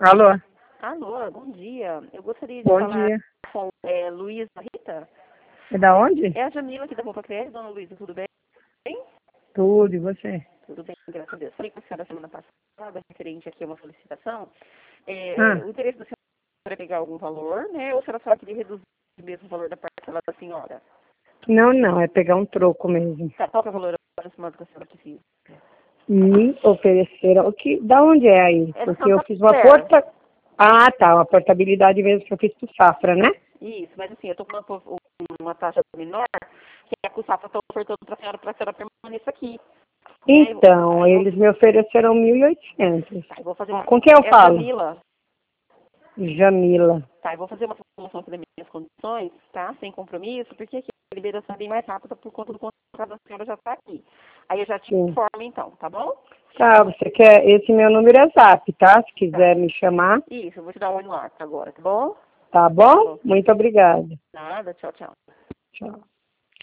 Alô? Alô, bom dia. Eu gostaria de Bom falar dia. com Luísa Rita. É da onde? É a Jamila aqui da Roupa Crédito. Dona Luísa, tudo bem? Tudo, e você? Tudo bem, graças a Deus. Falei com a senhora semana passada, referente aqui a uma solicitação. Ah, O interesse da senhora é pegar algum valor, né? Ou a senhora só queria reduzir mesmo o valor da parcela da senhora? não, é pegar um troco mesmo. Tá, qual que é o valor aproximado que a senhora precisa? Me ofereceram, da onde é aí? É Porque eu Santa fiz uma Fé. Ah, tá, uma portabilidade mesmo que eu fiz pro Safra, né? Isso, mas assim, eu tô com uma taxa menor, que é que o Safra está ofertando para a senhora permaneça aqui. Né? Então, eles me ofereceram 1.800. Tá, eu vou fazer uma. Com quem eu É a falo? Jamila. Jamila. Tá, eu vou fazer uma solução aqui das minhas condições, tá? Sem compromisso, porque aqui a liberação é bem mais rápida por conta do contrato da senhora já está aqui. Aí eu já te Sim. informo então, tá bom? Tá, você quer, esse meu número é Zap, tá? Se Tá. quiser me chamar, Isso, eu vou te dar um oi no ar agora, tá bom? tá Tá bom? bom. Muito obrigada. Nada, tchau, tchau. Tchau.